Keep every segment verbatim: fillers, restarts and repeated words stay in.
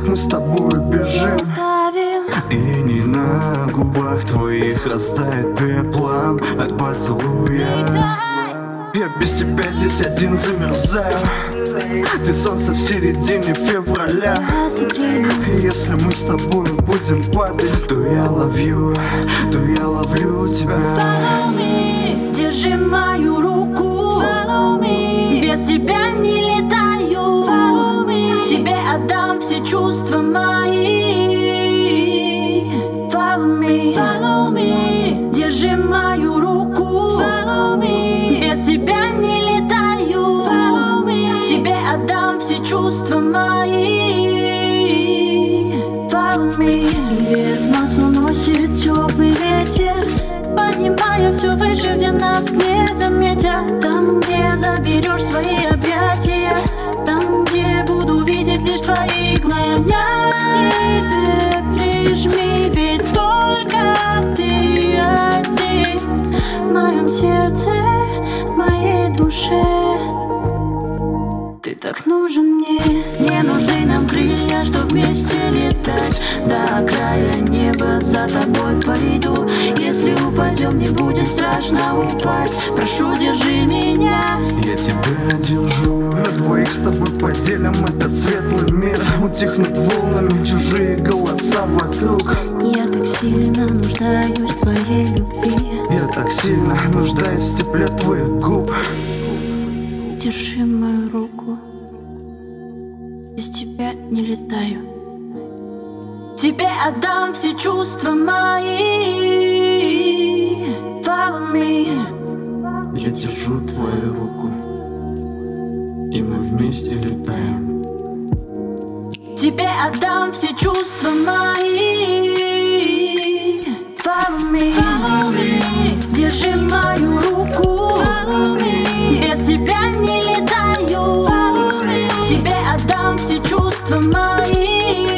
мы с тобой бежим. И не на губах твоих растает пеплом от поцелуя. Я без тебя здесь один замерзаю. Ты солнце в середине февраля. Если мы с тобой будем падать, то я ловлю, то я ловлю тебя. Follow me, держи мою руку. Follow me, без тебя не летаю. Follow me, тебе отдам все чувства мои. Follow me, follow me, держи мою руку. Follow me, без тебя не летаю. Follow me, тебе отдам все чувства мои. Follow me, вверх нас уносит теплый ветер, поднимая все выше, где нас не заметят. Там, где заберешь свои объятия, там, где буду видеть лишь твои глаза. К себе прижми, ведь только ты один в моем сердце, в моей душе. Ты так нужен мне. Не нужны нам крылья, чтоб вместе летать до края неба, за тобой пойду. Если упадем, не будет страшно упасть. Прошу, держи меня. Я тебя держу. На двоих с тобой поделим этот светлый мир. Утихнут волнами чужие голоса вокруг. Я так сильно нуждаюсь в твоей любви. Я так сильно нуждаюсь в тепле твоих губ. Держи мою руку, без тебя не летаю. Тебе отдам все чувства мои. Follow me, Я держу твою руку, и мы вместе летаем. тебе отдам все чувства мои. Follow me, follow me, держи мою руку. Follow me, без тебя не летаю. Follow me, тебе отдам все чувства мои.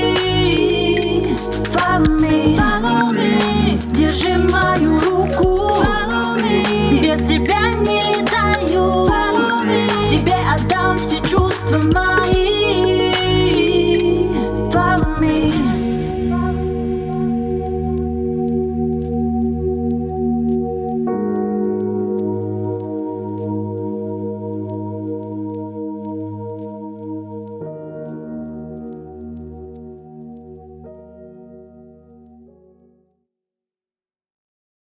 Follow me, follow me, держи мою руку. Follow me, без тебя не летаю. Follow me, тебе отдам все чувства мои.